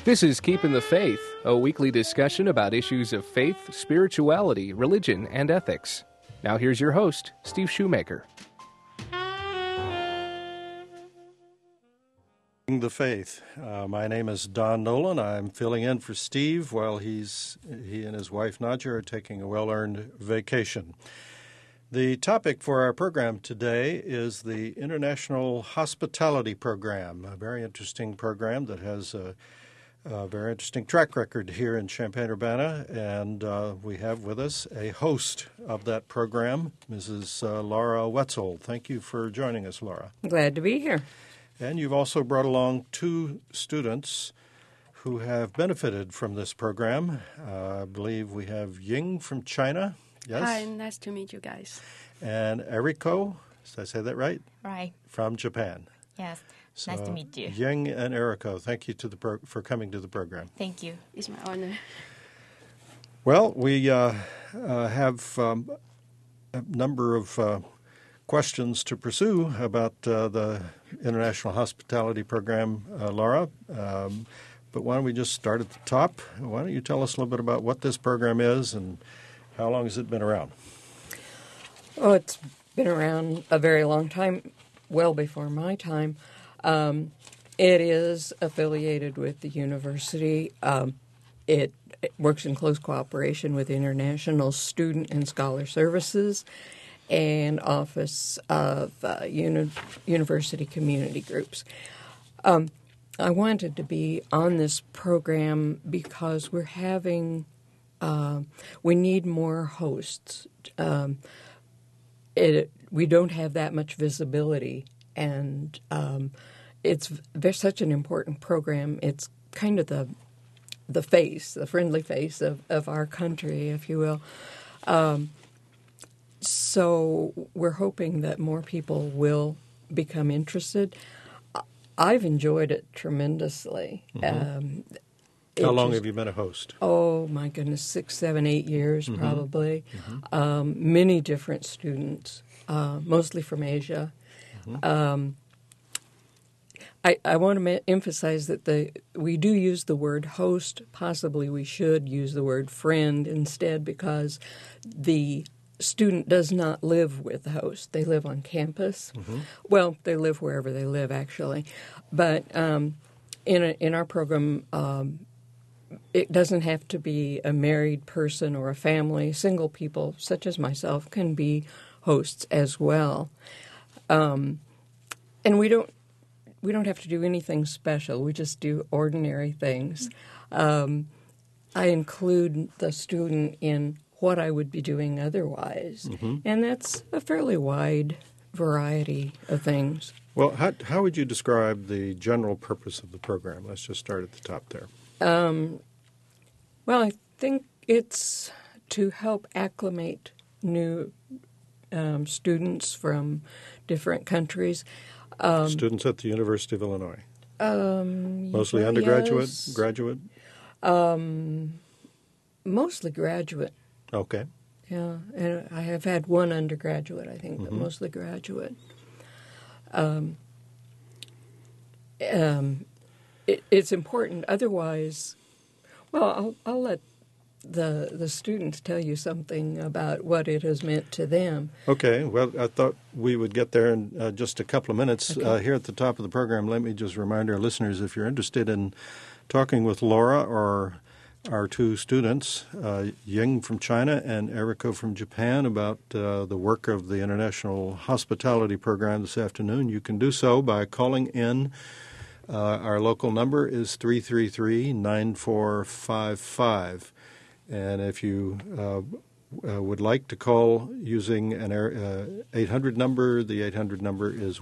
This is Keeping the Faith, a weekly discussion about issues of faith, spirituality, religion, and ethics. Now here's your host, Steve Shoemaker. The Faith. My name is Don Nolan. I'm filling in for Steve while he and his wife Nadja are taking a well-earned vacation. The topic for our program today is the International Hospitality Program, a very interesting program that has a very interesting track record here in Champaign-Urbana, and we have with us a host of that program, Mrs. Laura Wetzel. Thank you for joining us, Laura. Glad to be here. And you've also brought along two students who have benefited from this program. I believe we have Ying from China. Yes? Hi, nice to meet you guys. And Eriko, did I say that right? Right. From Japan. Yes. So, nice to meet you. Ying and Eriko, thank you for coming to the program. Thank you. It's my honor. Well, we have a number of questions to pursue about the International Hospitality Program, Laura. But why don't we just start at the top? Why don't you tell us a little bit about what this program is and how long has it been around? Oh, it's been around a very long time, well before my time. It is affiliated with the university. It works in close cooperation with International Student and Scholar Services and Office of University Community Groups. I wanted to be on this program because we're having, we need more hosts. We don't have that much visibility, and there's such an important program. It's kind of the face, the friendly face of our country, if you will. So we're hoping that more people will become interested. I've enjoyed it tremendously. Mm-hmm. How long have you been a host? Oh, my goodness, 6, 7, 8 years mm-hmm. probably. Mm-hmm. Many different students, mostly from Asia. Mm-hmm. I want to emphasize that we do use the word host. Possibly we should use the word friend instead, because the student does not live with the host. They live on campus. Mm-hmm. Well, they live wherever they live, actually. But in our program, it doesn't have to be a married person or a family. Single people, such as myself, can be hosts as well. And we don't have to do anything special. We just do ordinary things. I include the student in what I would be doing otherwise. Mm-hmm. And that's a fairly wide variety of things. Well, how would you describe the general purpose of the program? Let's just start at the top there. Well, I think it's to help acclimate new students from different countries. Students at the University of Illinois? Mostly undergraduate, yes. Graduate? Mostly graduate. Okay. Yeah, and I have had one undergraduate, I think, but mostly graduate. It's important. Otherwise, well, I'll let the students tell you something about what it has meant to them. Okay. Well, I thought we would get there in just a couple of minutes. Okay. Here at the top of the program, let me just remind our listeners, if you're interested in talking with Laura or our two students, Ying from China and Eriko from Japan, about the work of the International Hospitality Program this afternoon, you can do so by calling in. Our local number is 333-9455. And if you would like to call using an 800 number, the 800 number is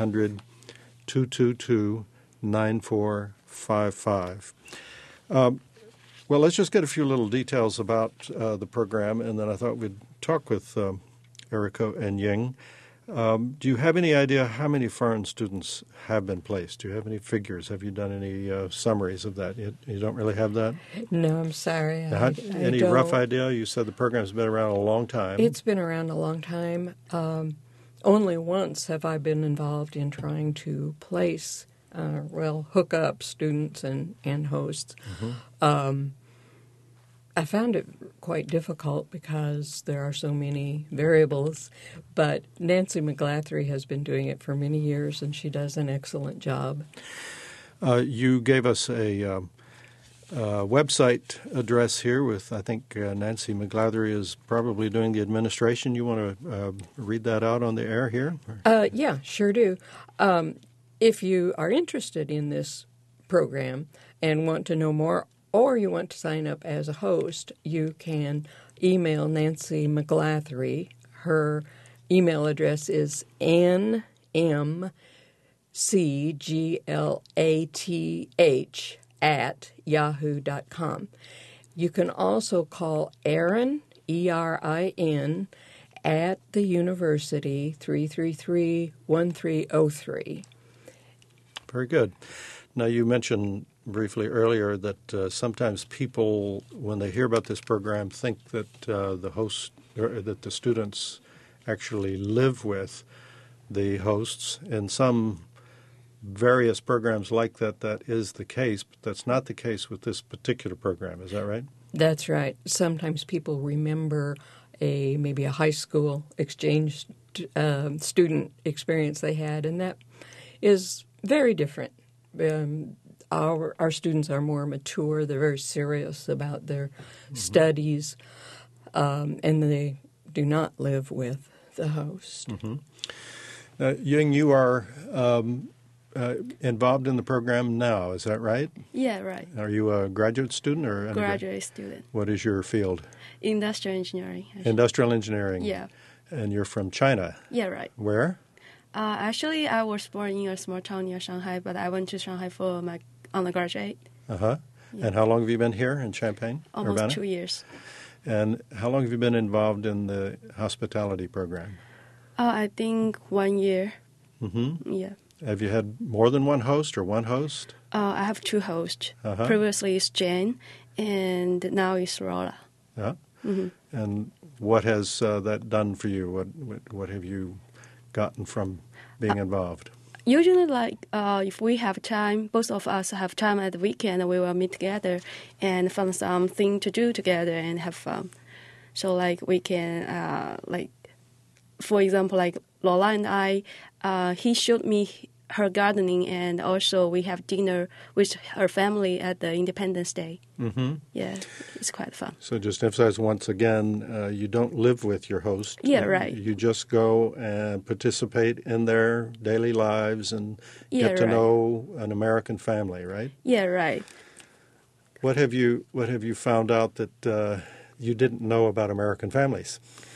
1-800-222-9455. Well, let's just get a few little details about the program, and then I thought we'd talk with Eriko and Ying. Do you have any idea how many foreign students have been placed? Do you have any figures? Have you done any summaries of that? You don't really have that? No, I'm sorry. Any rough idea? You said the program's been around a long time. It's been around a long time. Only once have I been involved in trying to place hook up students and hosts. I found it quite difficult because there are so many variables, but Nancy McGlathery has been doing it for many years, and she does an excellent job. You gave us a website address here with, I think, Nancy McGlathery is probably doing the administration. You want to read that out on the air here? Yeah, sure do. If you are interested in this program and want to know more, or you want to sign up as a host, you can email Nancy McGlathery. Her email address is nmcglath@yahoo.com. You can also call Erin, ERIN, at the university, 333-1303. Very good. Now, you mentioned briefly earlier that sometimes people, when they hear about this program, think that the host or that the students actually live with the hosts. In some various programs like that, that is the case, but that's not the case with this particular program. Is that right? That's right. Sometimes people remember maybe a high school exchange student experience they had, and that is very different. Our students are more mature. They're very serious about their studies, and they do not live with the host. Ying, you are involved in the program now. Is that right? Yeah, right. Are you a graduate student or Graduate student. What is your field? Industrial engineering. Actually. Industrial engineering. Yeah. And you're from China. Yeah, right. Where? Actually, I was born in a small town near Shanghai, but I went to Shanghai for my undergraduate. Yeah. And how long have you been here in Champaign, Almost Urbana? 2 years. And how long have you been involved in the hospitality program? I think 1 year. Yeah. Have you had more than one host or one host? I have two hosts. Previously it's Jane, and now it's Rola. Yeah. And what has that done for you? What have you gotten from being involved? Usually, if we have time, both of us have time at the weekend, we will meet together and find something to do together and have fun. So, we can, for example, Lola and I, he showed me her gardening, and also we have dinner with her family at the Independence Day. Yeah, it's quite fun. So just emphasize once again, you don't live with your host. Yeah, right. You just go and participate in their daily lives and get to right. know an American family, right? Yeah, right. What have you found out that you didn't know about American families?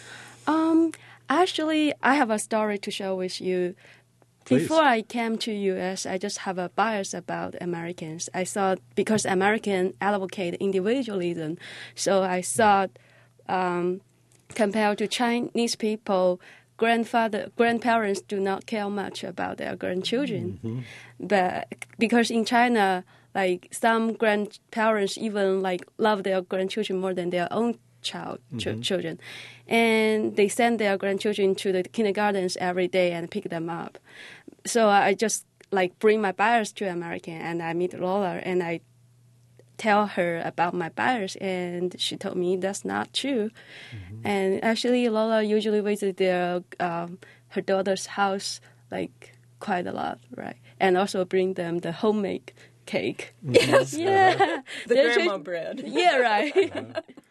Actually, I have a story to share with you. Please. Before I came to U.S., I just have a bias about Americans. I thought because Americans advocate individualism, so I thought compared to Chinese people, grandparents do not care much about their grandchildren. But because in China, some grandparents even love their grandchildren more than their own children, and they send their grandchildren to the kindergartens every day and pick them up. So I just bring my bias to American, and I meet Lola and I tell her about my bias, and she told me that's not true. And actually, Lola usually visits her daughter's house quite a lot, right? And also bring them the homemade cake. Yes, yeah, the grandma bread. Yeah, right.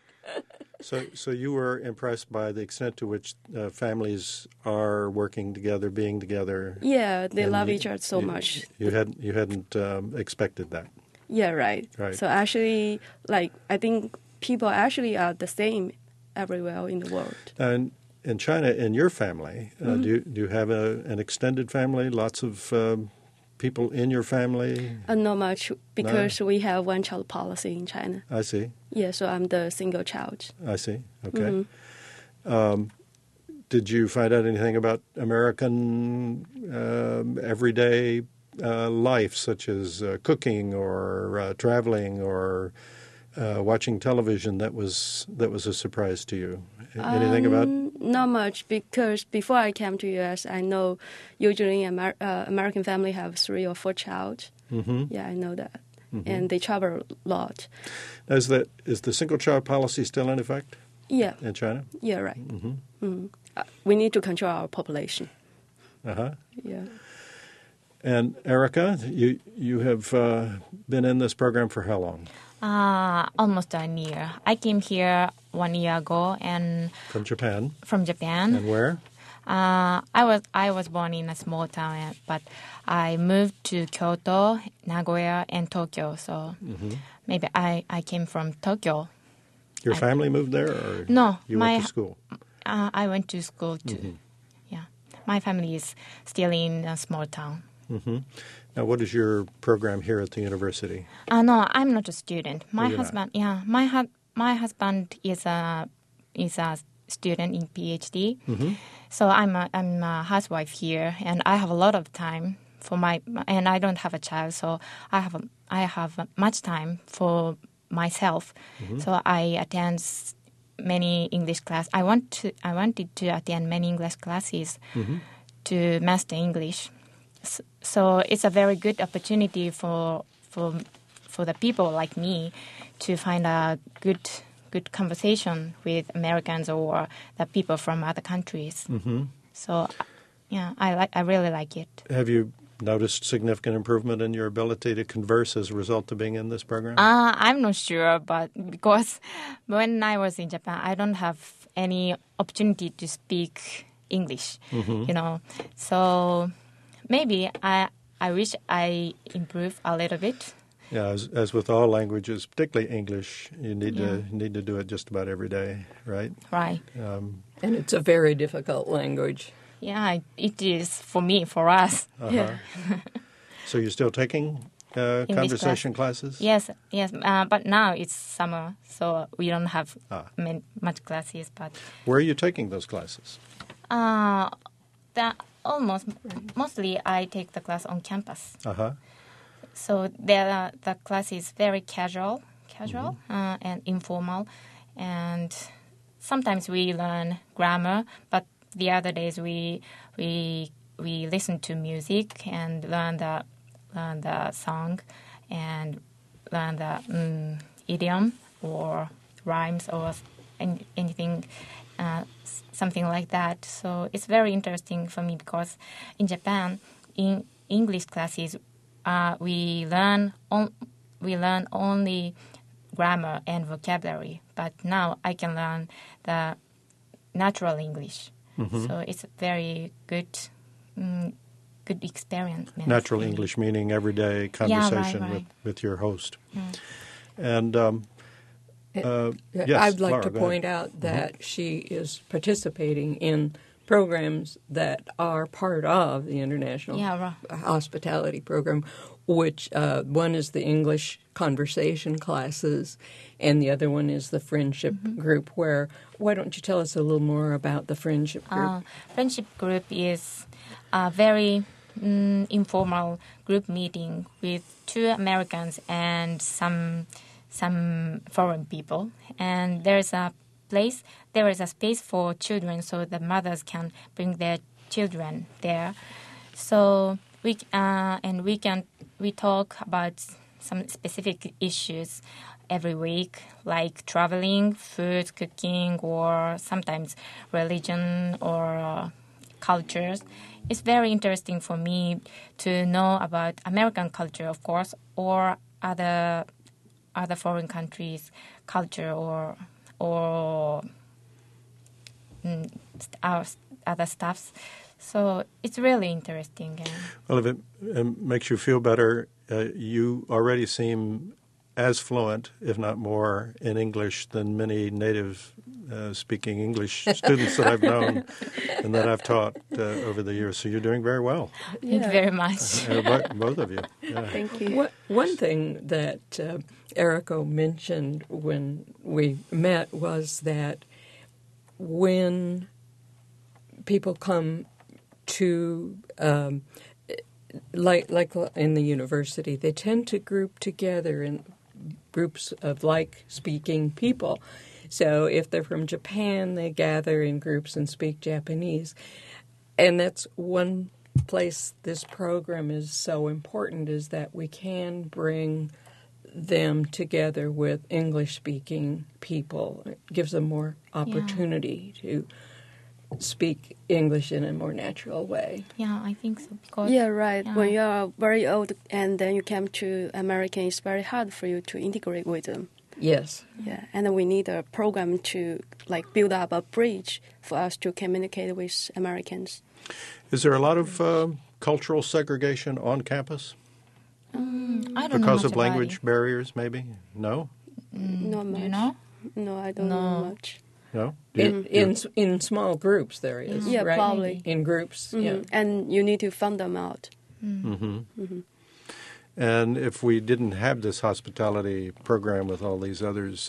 So you were impressed by the extent to which families are working together, being together. Yeah, they love each other so much. You hadn't expected that. Yeah, right. So actually, I think people actually are the same everywhere in the world. And in China, in your family, do you have an extended family? Lots of people in your family? Not much, because we have one-child policy in China. I see. Yeah, so I'm the single child. I see. Okay. Did you find out anything about American everyday life, such as cooking or traveling or watching television, that was a surprise to you? Anything about Not much, because before I came to U.S., I know usually American family have 3 or 4 children. Mm-hmm. Yeah, I know that. Mm-hmm. And they travel a lot. Now, is the single child policy still in effect? Yeah. In China? Yeah, right. Mm-hmm. Mm. We need to control our population. Uh-huh. Yeah. And Erica, you have been in this program for how long? Almost a year. I came here 1 year ago and From Japan. And where? I was born in a small town, but I moved to Kyoto, Nagoya, and Tokyo. So maybe I came from Tokyo. Your family moved there, or no? You went to school. I went to school too. Mm-hmm. Yeah, my family is still in a small town. Mm-hmm. Now, what is your program here at the university? No, I'm not a student. My you're husband, my husband is a student in PhD. Mm-hmm. So I'm a housewife here, and I have a lot of time and I don't have a child, so I have much time for myself. Mm-hmm. So I attend many English classes. I wanted to attend many English classes to master English. So it's a very good opportunity for the people like me to find a good conversation with Americans or the people from other countries. Mm-hmm. So, yeah, I really like it. Have you noticed significant improvement in your ability to converse as a result of being in this program? I'm not sure, but because when I was in Japan, I don't have any opportunity to speak English, So maybe I wish I improve a little bit. Yeah, as with all languages, particularly English, you need to do it just about every day, right? Right. And it's a very difficult language. Yeah, it is for us. Uh-huh. Yeah. So you're still taking conversation classes? Yes. But now it's summer, so we don't have much classes. But where are you taking those classes? Mostly I take the class on campus. Uh-huh. So the class is very casual, and informal, and sometimes we learn grammar, but the other days we listen to music and learn the song and learn the idiom or rhymes or anything, something like that. So it's very interesting for me because in Japan, in English classes, we learn only grammar and vocabulary, but now I can learn the natural English. Mm-hmm. So it's a very good experience. Natural English meaning everyday conversation right. with your host. Mm. And yes, I'd like Laura, to point out that she is participating in programs that are part of the International Hospitality Program, which one is the English conversation classes, and the other one is the friendship group. Why don't you tell us a little more about the friendship group? Friendship group is a very informal group meeting with 2 Americans and some foreign people, and there is a space for children, so the mothers can bring their children there. So we talk about some specific issues every week, like traveling, food, cooking, or sometimes religion or cultures. It's very interesting for me to know about American culture, of course, or other foreign countries' culture or our other stuffs. So it's really interesting. Well, if it makes you feel better, you already seem as fluent, if not more, in English than many native speaking English students that I've known and that I've taught over the years. So you're doing very well. Thank you very much. Both of you. Yeah. Thank you. One thing that Erica mentioned when we met was that when people come to, like in the university, they tend to group together in groups of like-speaking people. So if they're from Japan, they gather in groups and speak Japanese. And that's one place this program is so important, is that we can bring them together with English-speaking people. It gives them more opportunity to speak English in a more natural way. Yeah, I think so. Because, Yeah, right. yeah. When you are very old and then you come to America, it's very hard for you to integrate with them. Yes. Yeah, and then we need a program to like build up a bridge for us to communicate with Americans. Is there a lot of cultural segregation on campus I don't know because much of about language it. barriers, maybe? No? Not much. You know? No, I don't know No. much. No? In small groups there is, Yeah, right? probably. In groups, yeah. And you need to fund them out. And if we didn't have this hospitality program with all these others,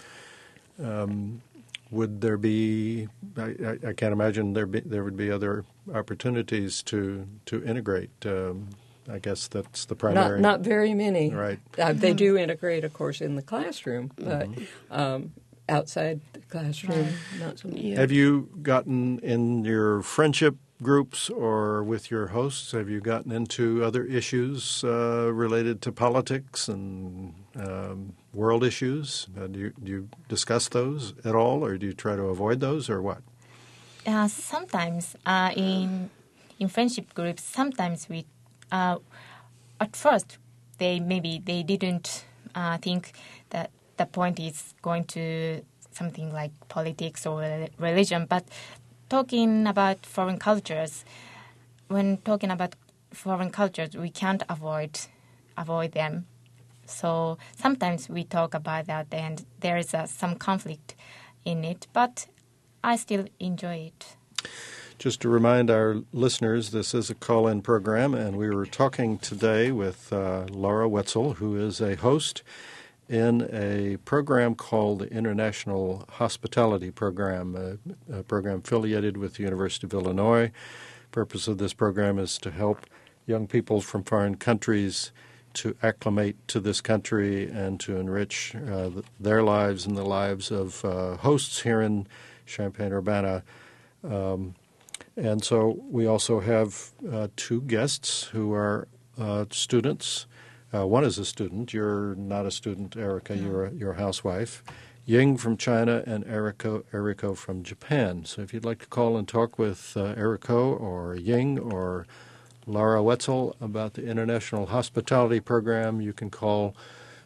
would there be? I can't imagine there would be other opportunities to integrate. I guess that's the primary. Not very many. Right. They do integrate, of course, in the classroom, but outside the classroom, not so much. Yeah. Have you gotten in your friendship groups or with your hosts, have you gotten into other issues related to politics and world issues? Do you discuss those at all, or do you try to avoid those, or what? Sometimes in friendship groups, sometimes we at first they didn't think that the point is going to something like politics or religion, but talking about foreign cultures, when talking about foreign cultures, we can't avoid them. So sometimes we talk about that, and there is some conflict in it, but I still enjoy it. Just to remind our listeners, this is a call-in program, and we were talking today with Laura Wetzel, who is a host in a program called the International Hospitality Program, a program affiliated with the University of Illinois. The purpose of this program is to help young people from foreign countries to acclimate to this country and to enrich their lives and the lives of hosts here in Champaign-Urbana. And so we also have two guests who are students. One is a student. You're not a student, Erica. No. You're a housewife. Ying from China and Eriko from Japan. So if you'd like to call and talk with Eriko or Ying or Laura Wetzel about the International Hospitality Program, you can call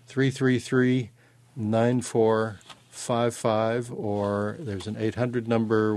333-9455, or there's an 800 number,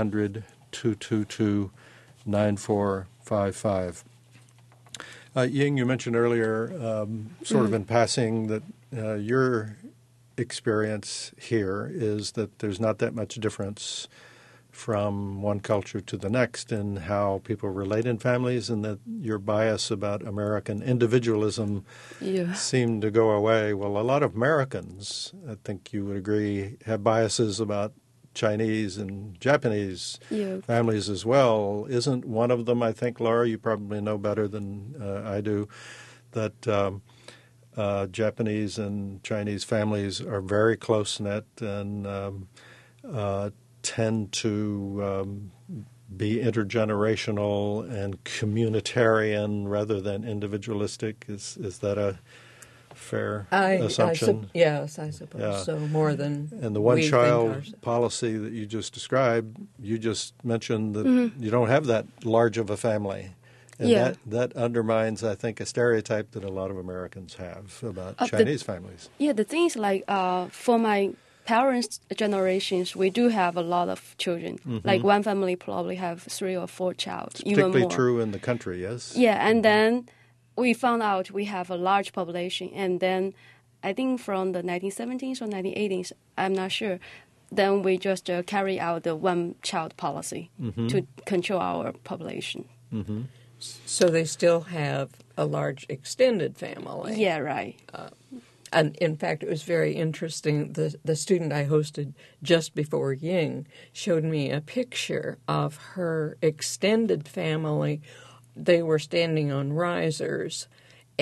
1-800-222-9455. Ying, you mentioned earlier, sort of in passing, that your experience here is that there's not that much difference from one culture to the next in how people relate in families, and that your bias about American individualism seemed to go away. Well, a lot of Americans, I think you would agree, have biases about Chinese and Japanese families as well. Isn't one of them, I think, Laura, you probably know better than I do, that Japanese and Chinese families are very close-knit and tend to be intergenerational and communitarian rather than individualistic. Is that a fair assumption? Yes, I suppose so. More than and the one-child policy that you just described, you just mentioned that you don't have that large of a family. And that undermines, I think, a stereotype that a lot of Americans have about Chinese families. Yeah, the thing is, like, for my parents' generations, we do have a lot of children. Like, one family probably have 3 or 4 child, it's even more. particularly true in the country, yes? Yeah, and then we found out we have a large population, and then I think from the 1970s or 1980s, I'm not sure, then we just carry out the one-child policy to control our population. So they still have a large extended family. Yeah, right. And in fact, it was very interesting. The student I hosted just before Ying showed me a picture of her extended family. They were standing on risers,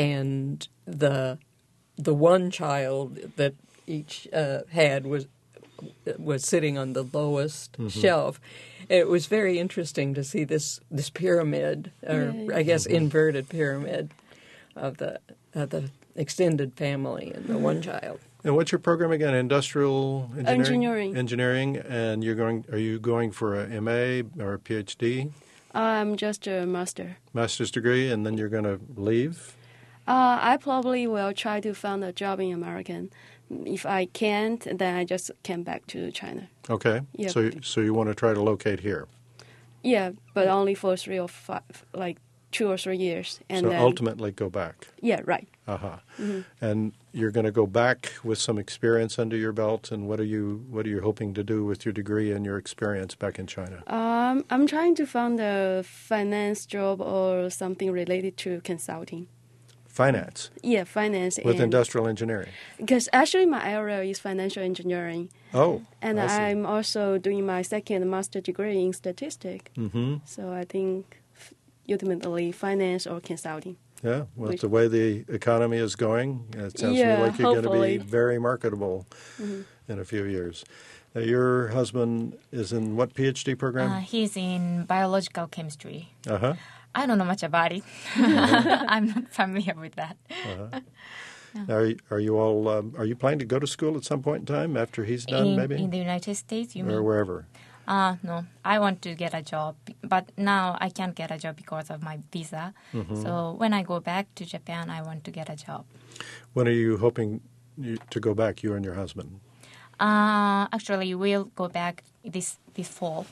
and the one child that each had was sitting on the lowest shelf. It was very interesting to see this pyramid, or I guess inverted pyramid, of the extended family and the one child. And what's your program again? Industrial Engineering. Engineering, and are you going for a MA or a PhD? I'm just a master's degree, and then you're going to leave? I probably will try to find a job in American. If I can't, then I just came back to China. Okay. Yeah. So you want to try to locate here? Yeah, but only for 2 or 3 years, and so then ultimately go back. Yeah, right. And you're going to go back with some experience under your belt. And what are you hoping to do with your degree and your experience back in China? I'm trying to find a finance job or something related to consulting. Finance? Yeah, finance. With industrial engineering? Because actually my area is financial engineering. Oh, and I see. I'm also doing my second master degree in statistics. So I think ultimately finance or consulting. Yeah, well, it's the way the economy is going. It sounds to me like you're going to be very marketable in a few years. Now, your husband is in what PhD program? He's in biological chemistry. Uh-huh. I don't know much about it. I'm not familiar with that. Are you all? Are you planning to go to school at some point in time after he's done? Maybe in the United States, you mean? Or wherever. No, I want to get a job, but now I can't get a job because of my visa. So when I go back to Japan, I want to get a job. When are you hoping to go back, you and your husband? Actually, we'll go back this fall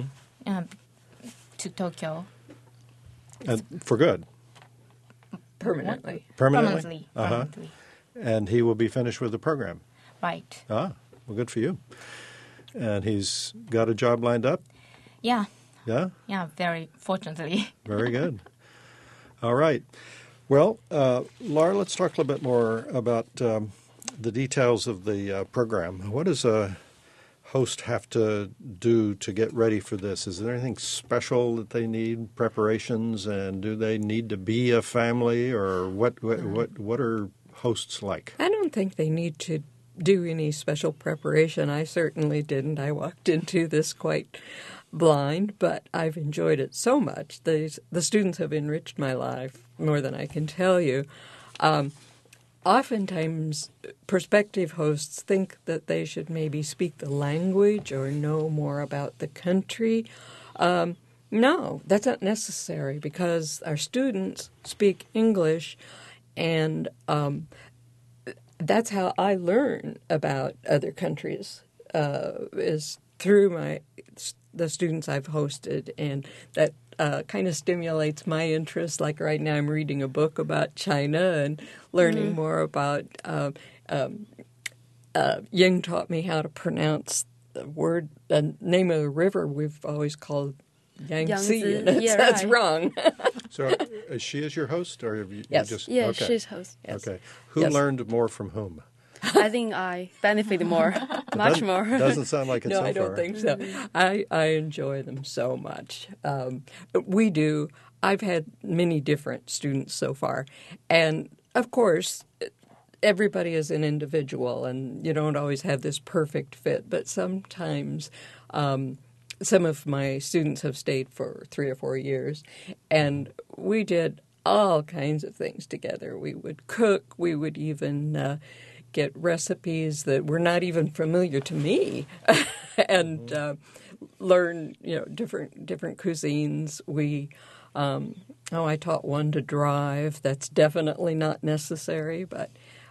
to Tokyo. And for good? Permanently. Permanently? Permanently. And he will be finished with the program? Right. Well, good for you. And he's got a job lined up? Yeah. Yeah? Yeah, very fortunately. Very good. All right. Well, Laura, let's talk a little bit more about the details of the program. What does a host have to do to get ready for this? Is there anything special that they need, preparations, and do they need to be a family, or what are hosts like? I don't think they need to do any special preparation. I certainly didn't. I walked into this quite blind, but I've enjoyed it so much. The students have enriched my life more than I can tell you. Oftentimes, prospective hosts think that they should maybe speak the language or know more about the country. No, that's not necessary because our students speak English, and that's how I learn about other countries, is through the students I've hosted, and that kind of stimulates my interest. Like right now I'm reading a book about China and learning more about Ying taught me how to pronounce the name of the river we've always called Yangtze. That's wrong. So she is your host? Or have you Yes. just, Yeah, okay. she's host. Yes. Okay. Who learned more from whom? I think I benefit more, much more. Doesn't sound like it No, so far. I don't think so. I enjoy them so much. We do. I've had many different students so far. And, of course, everybody is an individual, and you don't always have this perfect fit. But sometimes some of my students have stayed for 3 or 4 years, and we did all kinds of things together. We would cook. We would even get recipes that were not even familiar to me, and learn different cuisines. We I taught one to drive. That's definitely not necessary, but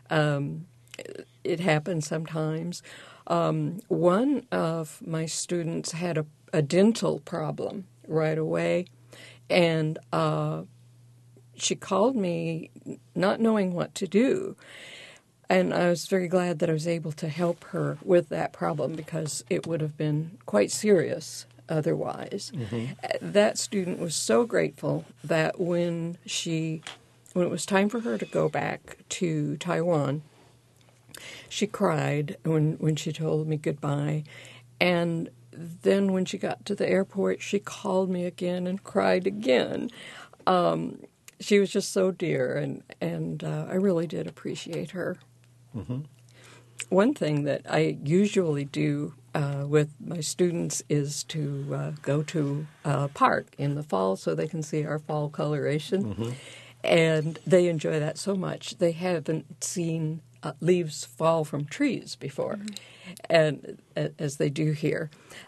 it happens sometimes. One of my students had a dental problem right away, and she called me not knowing what to do. And I was very glad that I was able to help her with that problem because it would have been quite serious otherwise. That student was so grateful that when it was time for her to go back to Taiwan, she cried when she told me goodbye. And then when she got to the airport, she called me again and cried again. She was just so dear, and I really did appreciate her. One thing that I usually do with my students is to go to a park in the fall so they can see our fall coloration. And they enjoy that so much. They haven't seen leaves fall from trees before, and as they do here.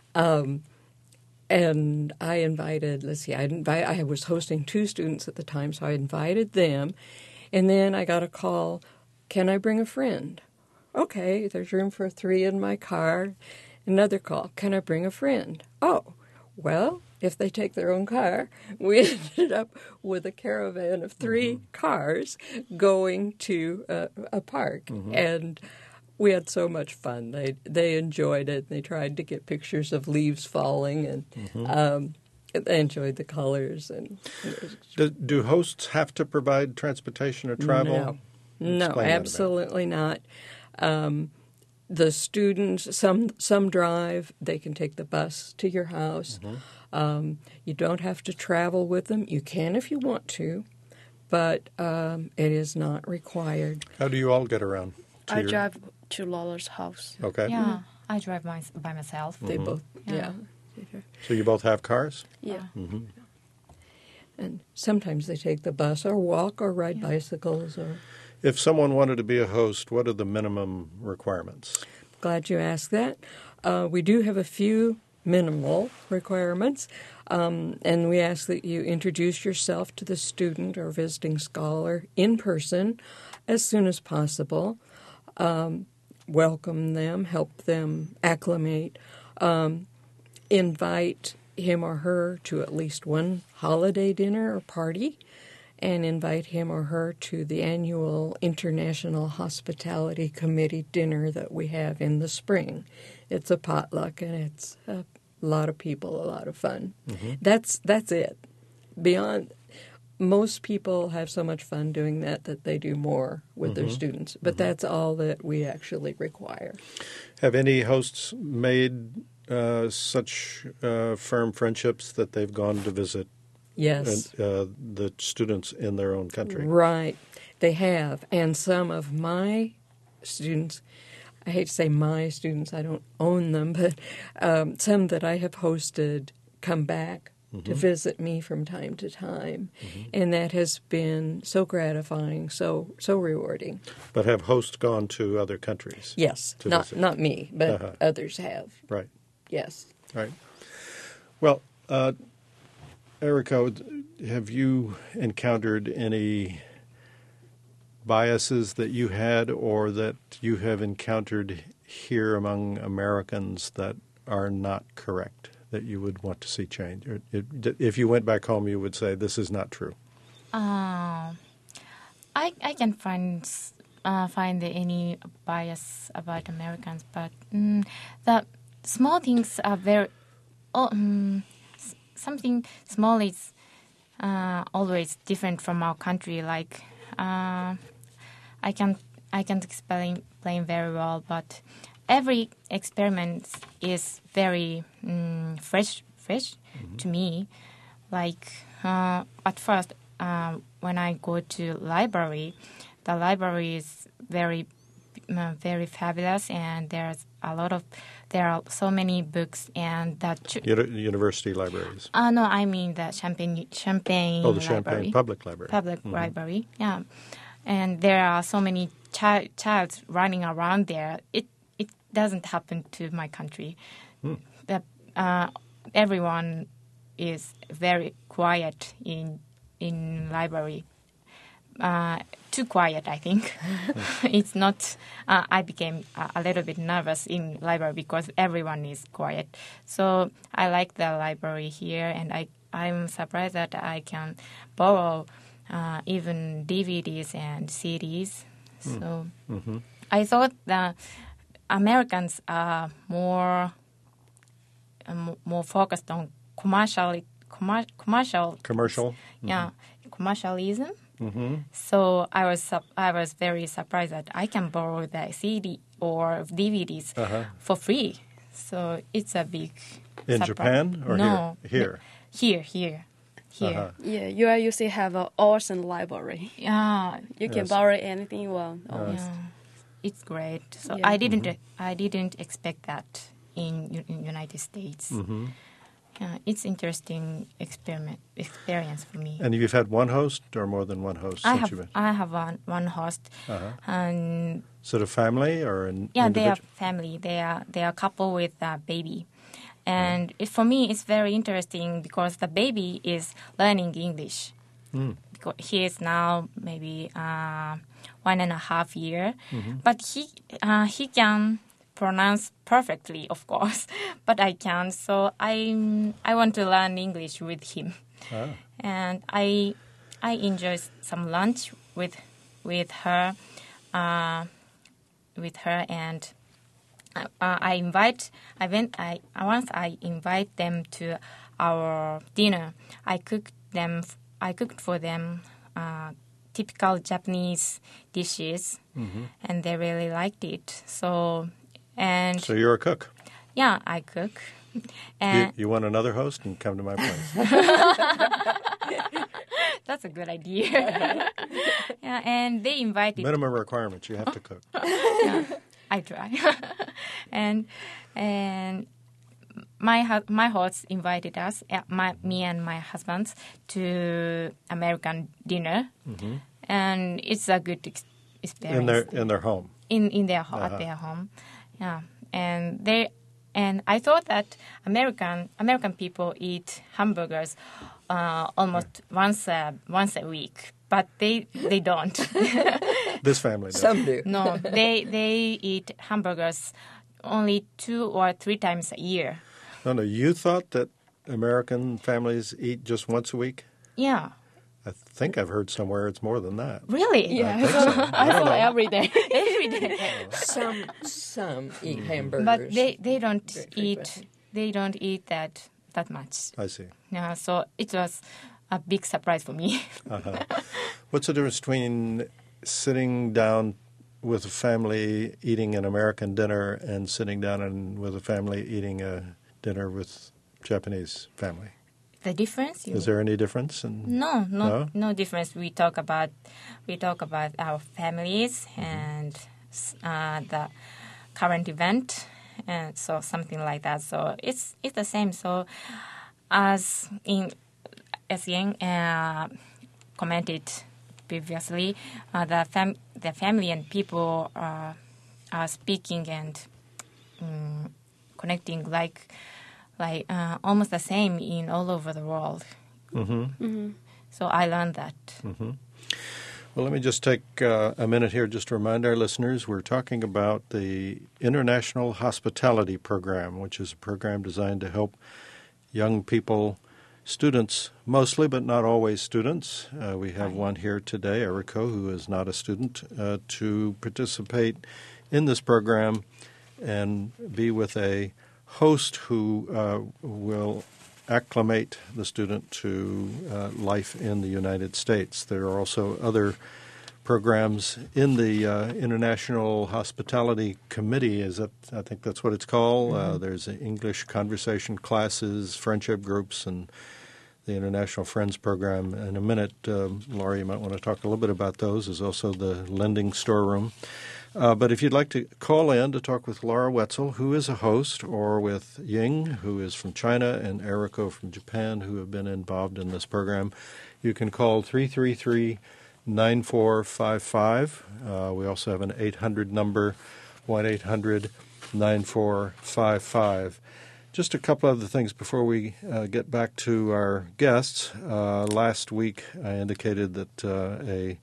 And I invited, I was hosting 2 students at the time, so I invited them. And then I got a call, can I bring a friend? Okay, there's room for 3 in my car. Another call, can I bring a friend? Oh, well, if they take their own car, we ended up with a caravan of 3 cars going to a park. And we had so much fun. They enjoyed it. They tried to get pictures of leaves falling, and they enjoyed the colors. And Do hosts have to provide transportation or travel? No, absolutely not. The students, some drive. They can take the bus to your house. You don't have to travel with them. You can if you want to, but it is not required. How do you all get around? I drive to Lola's house. Okay. Yeah, I drive by myself. They both, yeah. So you both have cars? Yeah. And sometimes they take the bus or walk or ride bicycles. Or If someone wanted to be a host, what are the minimum requirements? Glad you asked that. We do have a few minimal requirements, and we ask that you introduce yourself to the student or visiting scholar in person as soon as possible. Welcome them, help them acclimate, invite him or her to at least one holiday dinner or party, and invite him or her to the annual International Hospitality Committee dinner that we have in the spring. It's a potluck, and it's a lot of people, a lot of fun. That's it. Beyond, most people have so much fun doing that they do more with their students, but that's all that we actually require. Have any hosts made such firm friendships that they've gone to visit Yes. the students in their own country? Right. They have. And some of my students, I hate to say my students, I don't own them, but some that I have hosted come back to visit me from time to time. And that has been so gratifying, so rewarding. But have hosts gone to other countries? Yes. To Not visit? me, but others have. Right. Yes. Right. Well, Erica, have you encountered any biases that you had or that you have encountered here among Americans that are not correct, that you would want to see change? Or if you went back home, you would say, this is not true. I can find any bias about Americans, but the small things are very. Something small is always different from our country. Like I can't explain very well, but every experiment is very fresh to me. Like at first, when I go to library, the library is very fabulous, and there are so many books, and that University libraries. No, I mean the Champaign. Oh, the Champaign library. Public Library. Public library, yeah. And there are so many child running around there. It doesn't happen to my country. Everyone is very quiet in library. Too quiet, I think. It's not. I became a little bit nervous in library because everyone is quiet. So I like the library here, and I'm surprised that I can borrow even DVDs and CDs. So I thought the Americans are more focused on commercial. Yeah, commercialism. So I was very surprised that I can borrow the CD or DVDs for free. So it's a big In surprise. Japan or no, here? Here. Yeah, UIUC have an awesome library. Yeah. You can borrow anything you want. Yeah. it's great. So Yeah. I didn't expect that in United States. It's interesting experience for me. And you've had one host or more than one host since you've been? I have one host, and Is it a family or an they are individual? family. They are a couple with a baby, and for me it's very interesting because the baby is learning English. Because he is now maybe 1.5 years, but he can pronounce perfectly, of course, but I can't. So I want to learn English with him, and I enjoy some lunch with her, and once I invite them to our dinner. I cooked for them typical Japanese dishes, and they really liked it. So you're a cook. Yeah, I cook. And You want another host and come to my place. that's a good idea. Yeah, and they invited. Minimum requirements, you have to cook. I try. and my host invited us, me and my husband, to American dinner, and it's a good experience. In their home. In their at their home, yeah. And I thought that American people eat hamburgers almost once a week, but they don't. This family does. Some do. No, they eat hamburgers only 2 or 3 times a year. No, you thought that American families eat just once a week? Yeah. I think I've heard somewhere it's more than that. Really? I think so. I don't know. every day. Every day. Some eat hamburgers. But they don't very eat. frequently. They don't eat that much. I see. Yeah. So it was a big surprise for me. What's the difference between sitting down with a family eating an American dinner and sitting down with a family eating a dinner with Japanese family? The difference? Is there any difference? No difference. We talk about our families and the current event, and so something like that. So it's the same. So as Yang commented previously, the family and people are speaking and connecting like almost the same in all over the world. So I learned that. Well, let me just take a minute here just to remind our listeners we're talking about the International Hospitality Program, which is a program designed to help young people, students mostly, but not always students. We have one here today, Eriko, who is not a student, to participate in this program and be with a host who will acclimate the student to life in the United States. There are also other programs in the International Hospitality Committee. I think that's what it's called. There's English conversation classes, friendship groups, and the International Friends Program. In a minute, Laura, you might want to talk a little bit about those. There's also the Lending Storeroom. But if you'd like to call in to talk with Laura Wetzel, who is a host, or with Ying, who is from China, and Eriko from Japan, who have been involved in this program, you can call 333-9455. We also have an 800 number, 1-800-9455. Just a couple other things before we get back to our guests. Last week I indicated that a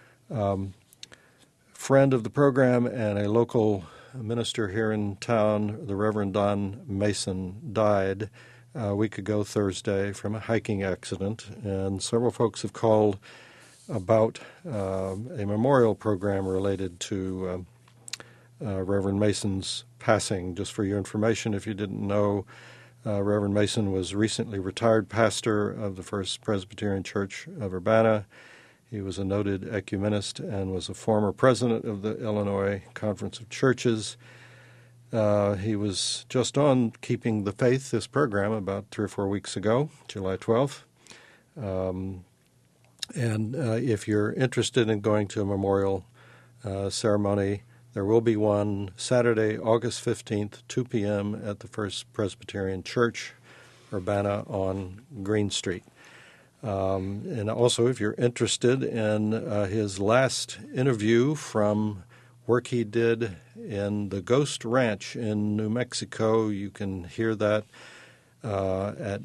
friend of the program and a local minister here in town, the Reverend Don Mason, died a week ago Thursday from a hiking accident, and several folks have called about a memorial program related to Reverend Mason's passing. Just for your information, if you didn't know, Reverend Mason was recently retired pastor of the First Presbyterian Church of Urbana. He was a noted ecumenist and was a former president of the Illinois Conference of Churches. He was just on Keeping the Faith, this program, about 3 or 4 weeks ago, July 12th. And if you're interested in going to a memorial ceremony, There will be one Saturday, August 15th, 2 p.m. at the First Presbyterian Church, Urbana on Green Street. And also, if you're interested in his last interview from work he did in the Ghost Ranch in New Mexico, you can hear that at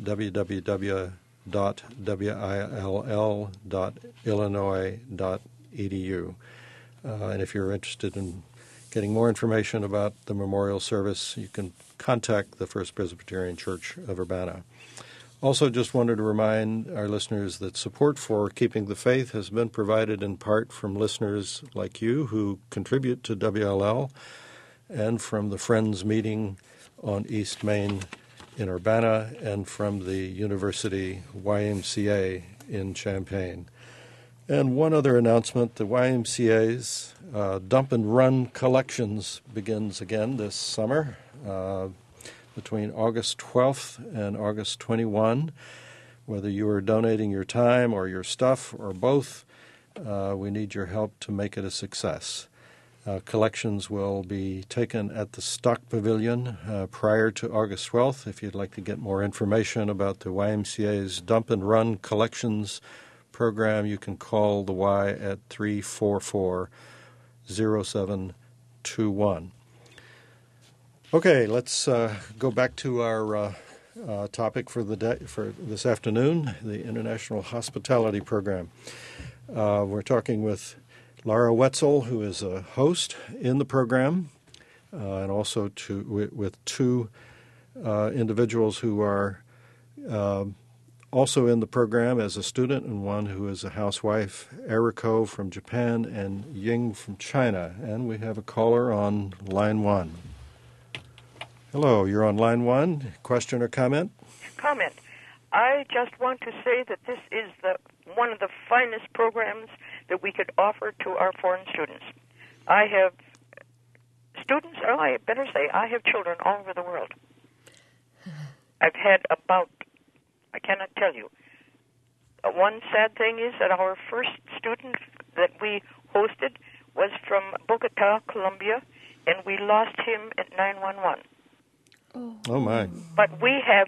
www.will.illinois.edu. And if you're interested in getting more information about the memorial service, you can contact the First Presbyterian Church of Urbana. Also, just wanted to remind our listeners that support for Keeping the Faith has been provided in part from listeners like you who contribute to WLL and from the Friends meeting on East Main in Urbana and from the University YMCA in Champaign. And one other announcement, the YMCA's Dump and Run Collections begins again this summer. Between August 12th and August 21. Whether you are donating your time or your stuff or both, we need your help to make it a success. Collections will be taken at the Stock Pavilion prior to August 12th. If you'd like to get more information about the YMCA's Dump and Run Collections program, you can call the Y at 344-0721. Okay, let's go back to our topic for the day, for this afternoon, the International Hospitality Program. We're talking with Laura Wetzel, who is a host in the program, and also with two individuals who are also in the program as a student, and one who is a housewife, Eriko from Japan and Ying from China. And we have a caller on line one. Hello, you're on line one. Question or comment? Comment. I just want to say that this is one of the finest programs that we could offer to our foreign students. I have students, or I better say, I have children all over the world. I've had I cannot tell you. One sad thing is that our first student that we hosted was from Bogota, Colombia, and we lost him at 911. Oh, my. But we have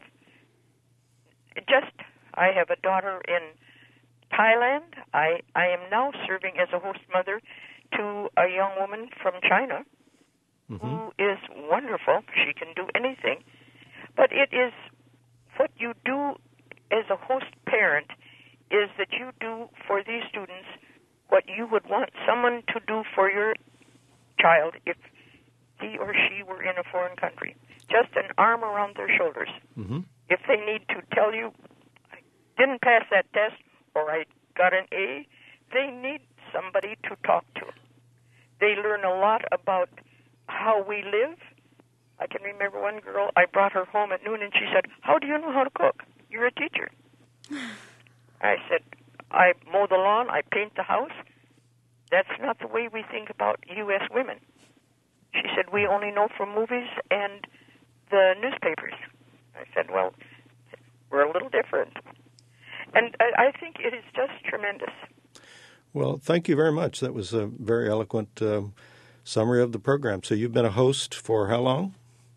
I have a daughter in Thailand. I am now serving as a host mother to a young woman from China who is wonderful. She can do anything. But it is what you do as a host parent is that you do for these students what you would want someone to do for your child if he or she were in a foreign country. Just an arm around their shoulders. Mm-hmm. If they need to tell you, I didn't pass that test or I got an A, they need somebody to talk to. They learn a lot about how we live. I can remember one girl, I brought her home at noon and she said, "How do you know how to cook? You're a teacher." I said, "I mow the lawn, I paint the house." That's not the way we think about U.S. women. She said, "We only know from movies and the newspapers." I said, "Well, we're a little different." And I think it is just tremendous. Well, thank you very much. That was a very eloquent summary of the program. So you've been a host for how long?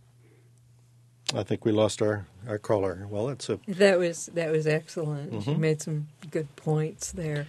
I think we lost our caller. Well, that was excellent. Mm-hmm. She made some good points there.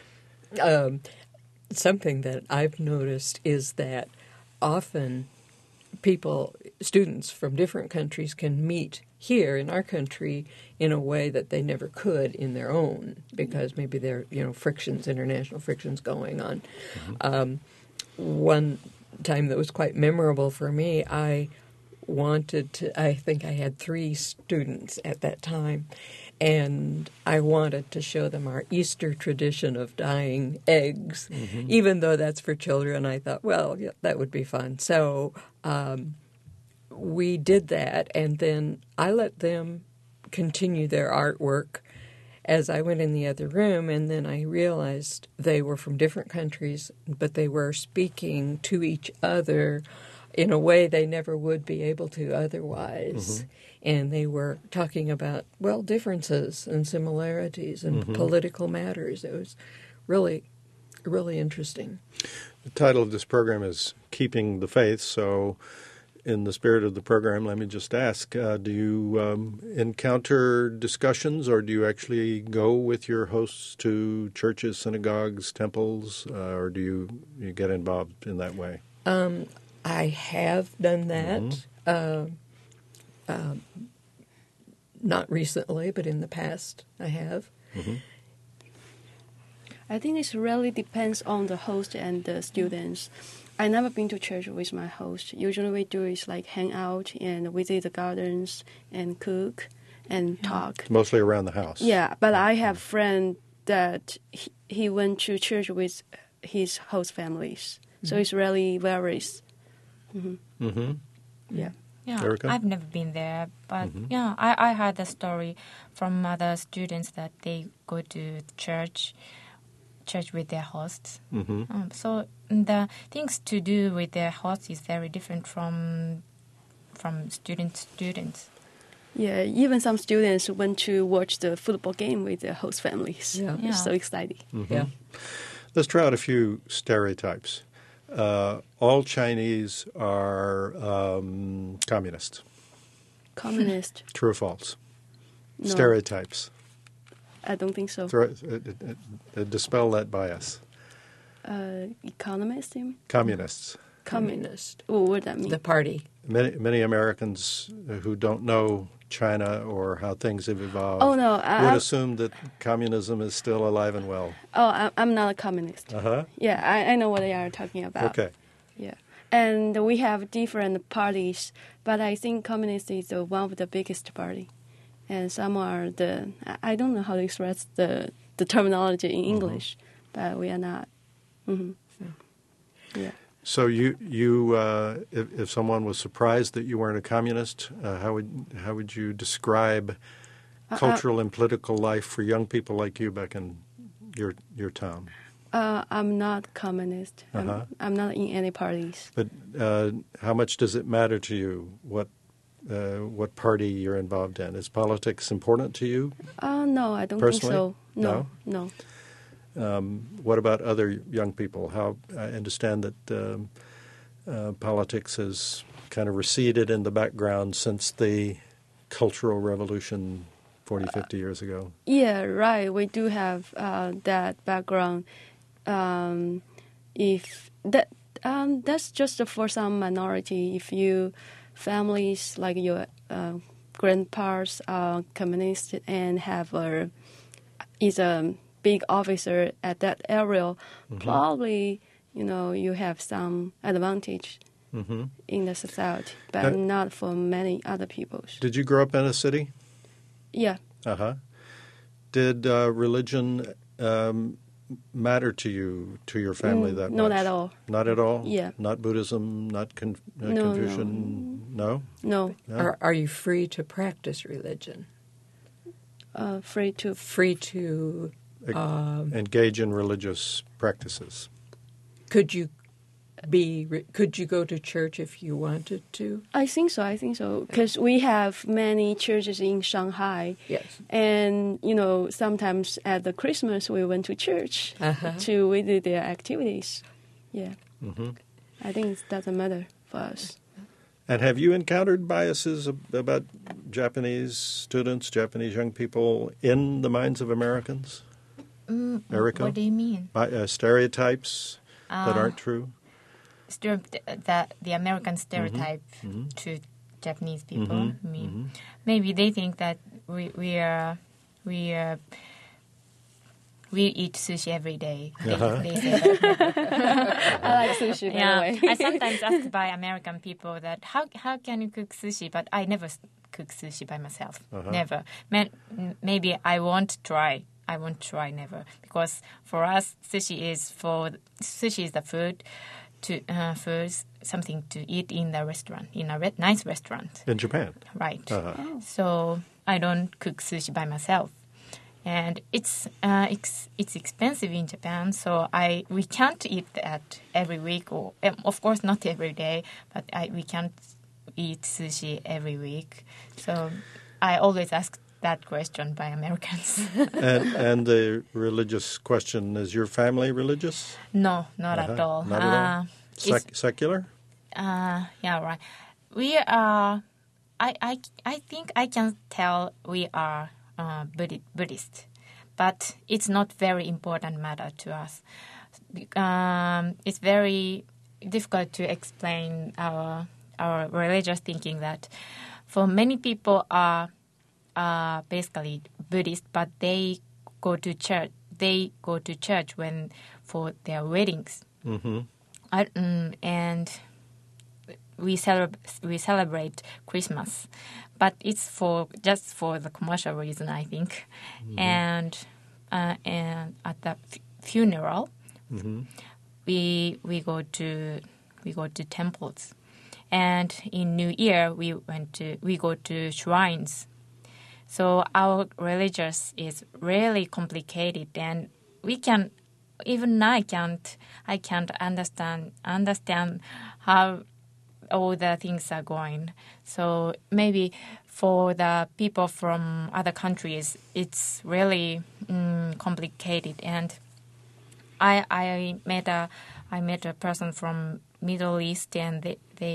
Something that I've noticed is that often students from different countries can meet here in our country in a way that they never could in their own, because maybe there are, international frictions going on. Mm-hmm. One time that was quite memorable for me, I think I had 3 students at that time, and I wanted to show them our Easter tradition of dyeing eggs. Mm-hmm. Even though that's for children, I thought, well, yeah, that would be fun. So we did that, and then I let them continue their artwork as I went in the other room, and then I realized they were from different countries, but they were speaking to each other in a way they never would be able to otherwise. Mm-hmm. And they were talking about, differences and similarities and mm-hmm. political matters. It was really, really interesting. The title of this program is Keeping the Faith, so in the spirit of the program, let me just ask, do you encounter discussions, or do you actually go with your hosts to churches, synagogues, temples, or do you get involved in that way? I have done that. Not recently, but in the past I have. I think it really depends on the host and the students. I never been to church with my host. Usually we do is like hang out and visit the gardens and cook and talk. Mostly around the house. Yeah, but I have friend that he went to church with his host families. So it's really varies. Yeah. Yeah, Erica? I've never been there, but yeah, I heard the story from other students that they go to church with their hosts. So the things to do with their hosts is very different from student to students. Yeah, even some students went to watch the football game with their host families. Yeah. It's so exciting. Yeah. Let's try out a few stereotypes. All Chinese are communists. Communist? True or false? No. Stereotypes. I don't think so. Dispel that bias. Economist? You mean? Communists. Communist. Oh, what does that mean? The party. Many Americans who don't know China or how things have evolved Oh, no. would assume that communism is still alive and well. I'm not a communist. Uh-huh. Yeah, I know what they are talking about. Okay. Yeah. And we have different parties, but I think communist is one of the biggest party. And some are I don't know how to express the terminology in English, but we are not. Yeah. So if someone was surprised that you weren't a communist, how would you describe cultural and political life for young people like you back in your town? I'm not communist. I'm not in any parties. But how much does it matter to you what party you're involved in? Is politics important to you? No, I don't Personally? think so. No. What about other young people? I understand that politics has kind of receded in the background since the Cultural Revolution 40, 50 years ago. Yeah, right. We do have that background. If that's just for some minority. If you families like your grandparents are communist and is a big officer at that area, probably you have some advantage in the society, but not for many other people. Did you grow up in a city? Yeah. Did religion matter to you, to your family that much? Not at all. Not at all? Yeah. Not Buddhism, not Confucian? No. No. Are you free to practice religion? Free to engage in religious practices. Could you go to church if you wanted to? I think so. Because we have many churches in Shanghai. Yes. And, sometimes at the Christmas we went to church to visit their activities. Yeah. I think it doesn't matter for us. And have you encountered biases about Japanese students, Japanese young people in the minds of Americans? Erica? What do you mean? Stereotypes that aren't true? The American stereotype to Japanese people. Maybe they think that we eat sushi every day. They say that. I like sushi, by the way. I sometimes ask by American people that how can you cook sushi? But I never cook sushi by myself. Never. Maybe I won't try. Never, because for us sushi is the food for something to eat in the restaurant, in a nice restaurant. In Japan. Right. So I don't cook sushi by myself. And it's expensive in Japan, so we can't eat that every week, or of course not every day, but we can't eat sushi every week. So I always ask that question by Americans. And the religious question, is your family religious? No, not at all. Not at all? Secular? Yeah, right. We are. I think I can tell we are Buddhist, but it's not very important matter to us. It's very difficult to explain our religious thinking that for many people are basically Buddhist, but they go to church. They go to church when for their weddings, and we celebrate Christmas, but it's just for the commercial reason, I think, and at the funeral, we go to temples, and in New Year we go to shrines. So our religious is really complicated, and I can't understand how all the things are going. So maybe for the people from other countries, it's really complicated. And I met a person from Middle East, and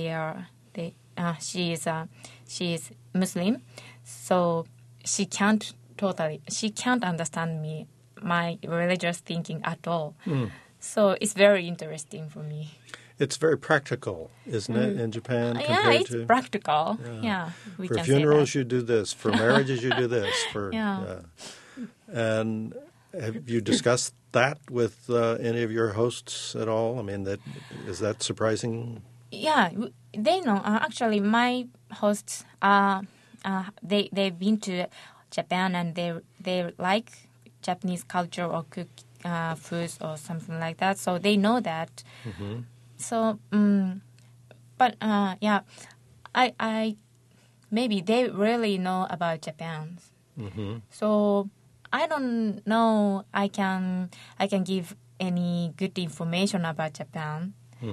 she is Muslim, so she can't understand my religious thinking at all. So it's very interesting for me. It's very practical, isn't it, in Japan? Yeah, it's practical. Yeah, we for can funerals say that. you do this. For marriages you do this. And have you discussed that with any of your hosts at all? I mean, is that surprising? Yeah, they know. Actually, my hosts they've been to Japan, and they like Japanese culture or cook foods or something like that. So they know that. So, but yeah, I maybe they really know about Japan. So I don't know. I can give any good information about Japan.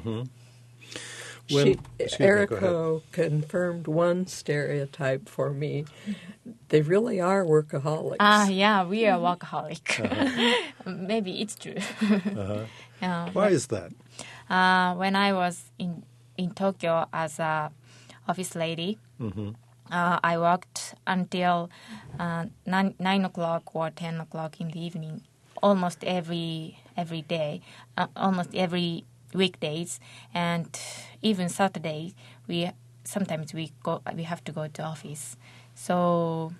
Eriko confirmed one stereotype for me. They really are workaholics. Yeah, we are workaholic. Maybe it's true. Yeah, why is that? When I was in Tokyo as a office lady, I worked until 9 o'clock or 10 o'clock in the evening, almost every day, almost every weekdays, and even Saturday. Sometimes we have to go to office. So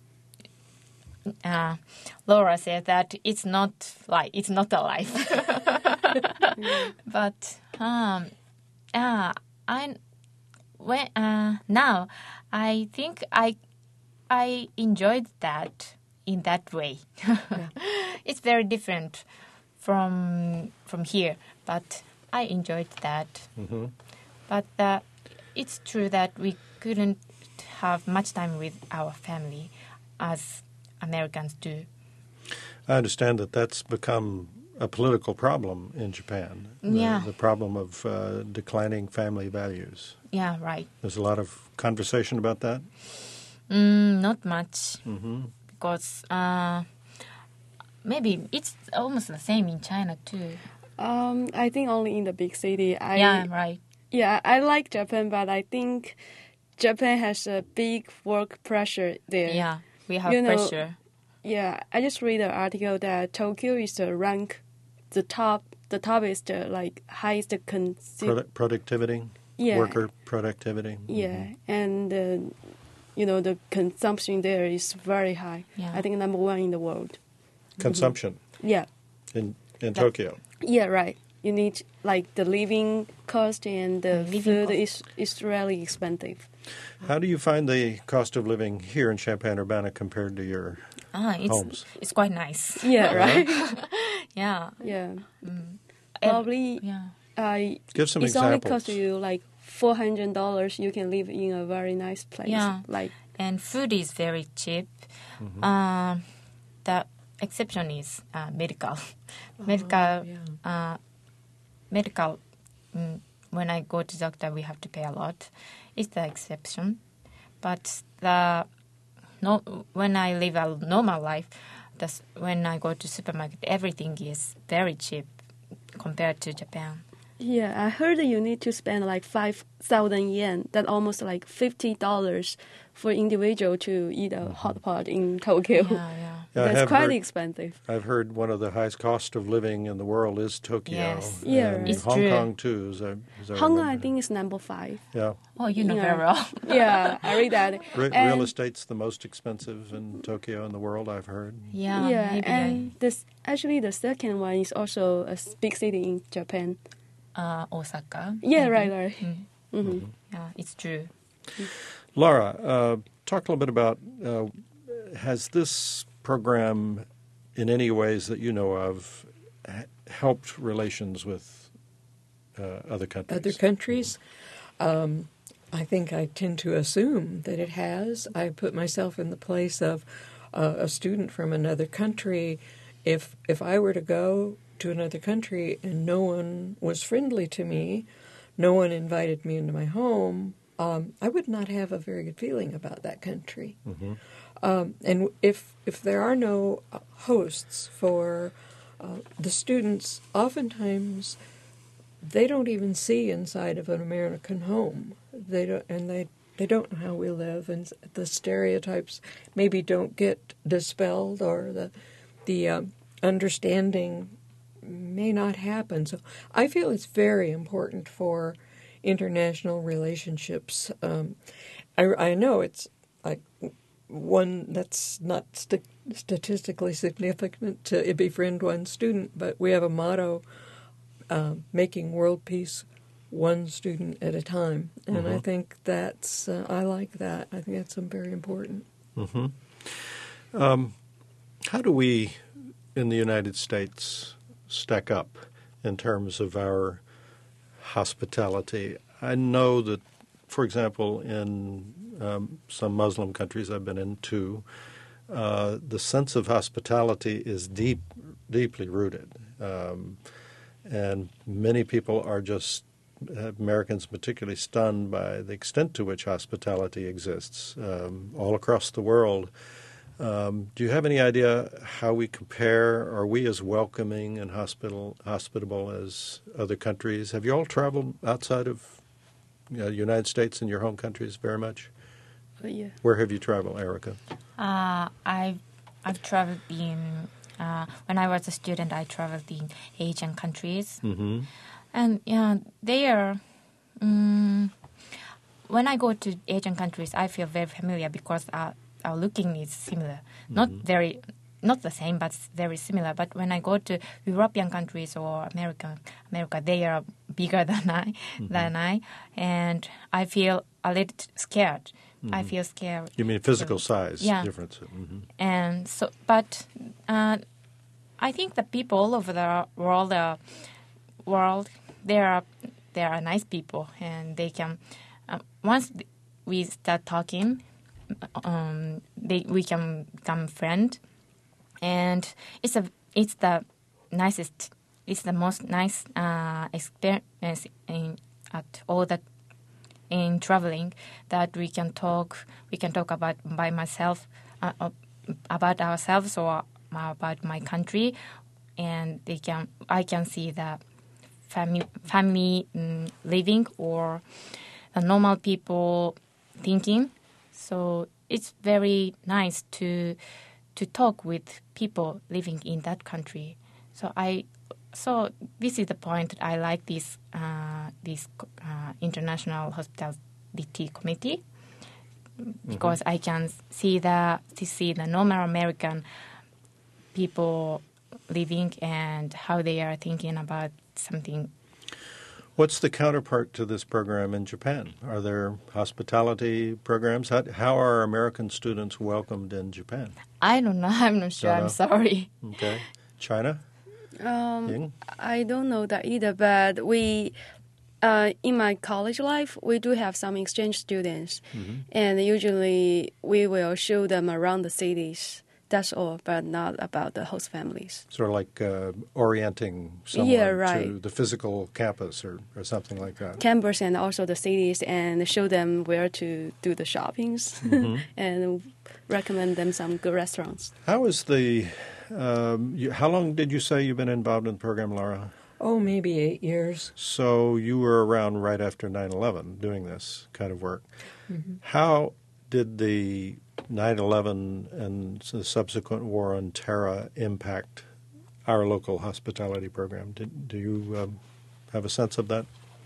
Laura said that it's not a life. But now I think I enjoyed that in that way. It's very different from here, but I enjoyed that. But it's true that we couldn't have much time with our family as Americans do. I understand that that's become a political problem in Japan. The problem of declining family values. Yeah, right. There's a lot of conversation about that? Not much. Because maybe it's almost the same in China too. I think only in the big city. Yeah, right. Yeah, I like Japan, but I think Japan has a big work pressure there. Yeah, we have pressure. Yeah, I just read an article that Tokyo is the rank, the top is the highest productivity. Yeah. Worker productivity. Yeah, and the consumption there is very high. Yeah. I think number 1 in the world. Consumption. Yeah. In Tokyo. Yeah, right. You need the living cost, and the food is really expensive. How do you find the cost of living here in Champaign-Urbana compared to your homes? It's quite nice. Yeah, right. Yeah. Yeah. Probably. Yeah. Give some it's examples. Only cost you $400. You can live in a very nice place. Yeah. And food is very cheap. The exception is medical. Medical. When I go to doctor, we have to pay a lot. It's the exception, but when I live a normal life, when I go to supermarket, everything is very cheap compared to Japan. Yeah, I heard that you need to spend like 5,000 yen, that almost like $50 for individual to eat a hot pot in Tokyo. Yeah. That's quite expensive. I've heard one of the highest cost of living in the world is Tokyo. Yes. Yeah, and right. It's Hong true. Kong too. As I Hong Kong, remember. I think, is number 5. Yeah. Oh, you know Yeah. very well. Yeah, I read that. Real And- estate's the most expensive in Tokyo in the world, I've heard. Yeah, yeah, maybe and actually the second one is also a big city in Japan. Osaka. Yeah, maybe. right. Mm-hmm. Yeah, it's true. Laura, talk a little bit about, has this program in any ways that you know of helped relations with other countries? Other countries? I think I tend to assume that it has. I put myself in the place of a student from another country. If I were to go to another country and no one was friendly to me, no one invited me into my home, I would not have a very good feeling about that country. Mm-hmm. And if there are no hosts for the students, oftentimes they don't even see inside of an American home. They don't know how we live, and the stereotypes maybe don't get dispelled, or the understanding may not happen. So I feel it's very important for international relationships. I know it's like one that's not statistically significant to befriend one student, but we have a motto, making world peace one student at a time. And I think that's, I like that. I think that's very important. Mm-hmm. How do we in the United States stack up in terms of our hospitality? I know that, for example, in some Muslim countries I've been in too, the sense of hospitality is deeply rooted. And many people are just, Americans particularly, stunned by the extent to which hospitality exists all across the world. Do you have any idea how we compare? Are we as welcoming and hospitable as other countries? Have you all traveled outside of the United States and your home countries very much? Yeah. Where have you traveled, Erica? I've traveled in when I was a student. I traveled in Asian countries, and they are. When I go to Asian countries, I feel very familiar because our looking is similar. Not the same, but very similar. But when I go to European countries or America, they are bigger than I, and I feel a little scared. I feel scared. You mean physical size difference? And so, but I think the people all over the world, they are nice people, and they can. Once we start talking, we can become friends, and it's the most nice experience in traveling, that we can talk about about ourselves or about my country, and I can see the family living or the normal people thinking. So it's very nice to talk with people living in that country. So this is the point that I like this International Hospitality Committee, because I can see the normal American people living and how they are thinking about something. What's the counterpart to this program in Japan? Are there hospitality programs? How are American students welcomed in Japan? I don't know. I'm not sure. Don't know. I'm sorry. Okay. China? Ying? I don't know that either, but we, in my college life, we do have some exchange students, and usually we will show them around the cities. That's all, but not about the host families. Sort of like orienting someone to the physical campus or something like that. Campus and also the cities, and show them where to do the shoppings and recommend them some good restaurants. How is how long did you say you've been involved in the program, Laura? Oh, maybe 8 years. So you were around right after 9/11 doing this kind of work. Mm-hmm. How did the 9/11 and the subsequent war on terror impact our local hospitality program? Do you have a sense of that?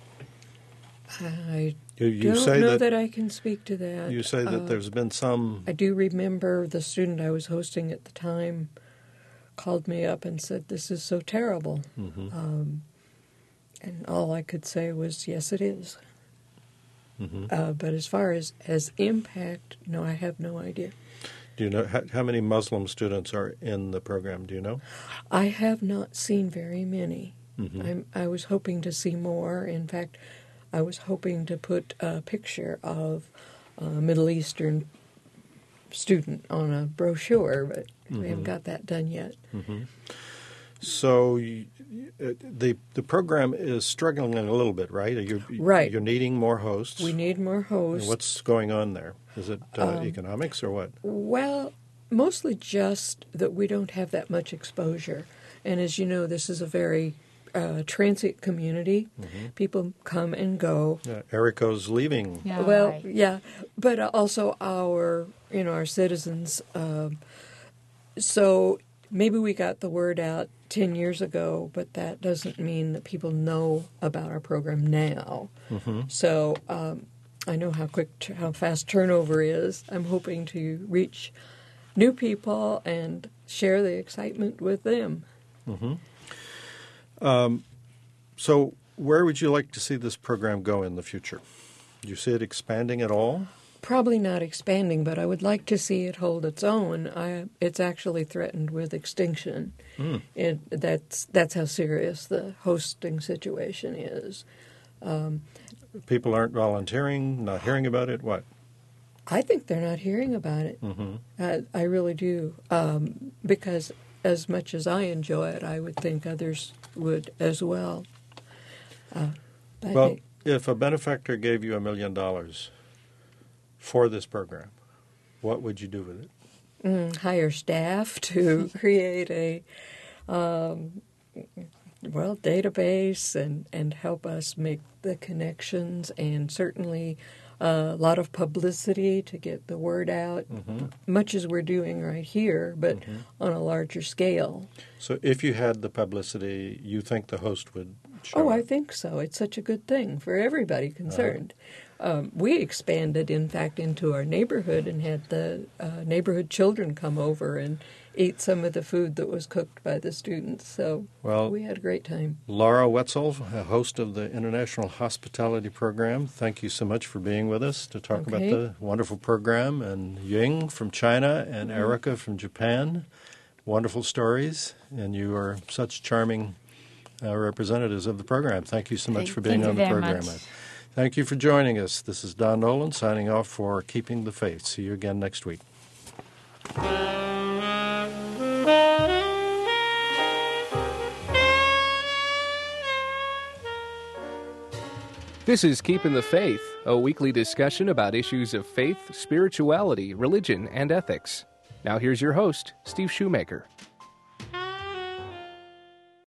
I you don't say know that I can speak to that. You say that there's been some... I do remember the student I was hosting at the time called me up and said, "This is so terrible." Mm-hmm. And all I could say was, yes, it is. Mm-hmm. But as far as impact, no, I have no idea. Do you know how many Muslim students are in the program? Do you know? I have not seen very many. Mm-hmm. I was hoping to see more. In fact, I was hoping to put a picture of a Middle Eastern student on a brochure, but we haven't got that done yet. Mm-hmm. So the program is struggling a little bit, right? Right. You're needing more hosts. We need more hosts. And what's going on there? Is it economics or what? Well, mostly just that we don't have that much exposure. And as you know, this is a very transient community. Mm-hmm. People come and go. Yeah, Erico's leaving. Yeah, well, right. Yeah, but also our citizens. So maybe we got the word out 10 years ago, but that doesn't mean that people know about our program now. Mm-hmm. So I know how fast turnover is. I'm hoping to reach new people and share the excitement with them. Mm-hmm. So where would you like to see this program go in the future? Do you see it expanding at all? Probably not expanding, but I would like to see it hold its own. It's actually threatened with extinction. That's how serious the hosting situation is. People aren't volunteering, not hearing about it, what? I think they're not hearing about it. Mm-hmm. I really do, because as much as I enjoy it, I would think others would as well. If a benefactor gave you $1 million for this program, what would you do with it? Hire staff to create a database and help us make the connections, and certainly a lot of publicity to get the word out, much as we're doing right here, but on a larger scale. So if you had the publicity, you think the host would show up? I think so. It's such a good thing for everybody concerned. We expanded, in fact, into our neighborhood and had the neighborhood children come over and eat some of the food that was cooked by the students. So we had a great time. Laura Wetzel, host of the International Hospitality Program, thank you so much for being with us to talk about the wonderful program. And Ying from China and Erica from Japan, wonderful stories. And you are such charming representatives of the program. Thank you so much for being on the program. Thank you for joining us. This is Don Nolan signing off for Keeping the Faith. See you again next week. This is Keeping the Faith, a weekly discussion about issues of faith, spirituality, religion, and ethics. Now here's your host, Steve Shoemaker.